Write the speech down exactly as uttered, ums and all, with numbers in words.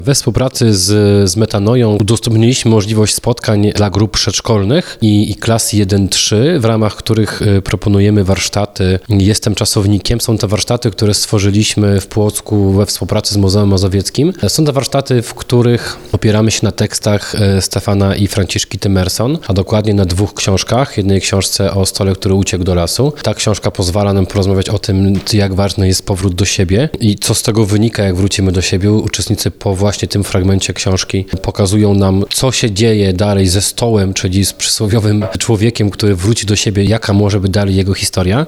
We współpracy z, z Metanoją udostępniliśmy możliwość spotkań dla grup przedszkolnych i, i klas jeden trzy, w ramach których y, proponujemy warsztaty. Jestem czasownikiem. Są to warsztaty, które stworzyliśmy w Płocku we współpracy z Muzeum Mazowieckim. Są to warsztaty, w których opieramy się na tekstach y, Stefana i Franciszki Tymerson, a dokładnie na dwóch książkach. Jednej książce o stole, który uciekł do lasu. Ta książka pozwala nam porozmawiać o tym, jak ważny jest powrót do siebie i co z tego wynika, jak wrócimy do siebie. Uczestnicy po właśnie tym fragmencie książki pokazują nam, co się dzieje dalej ze stołem, czyli z przysłowiowym człowiekiem, który wróci do siebie, jaka może być dalej jego historia.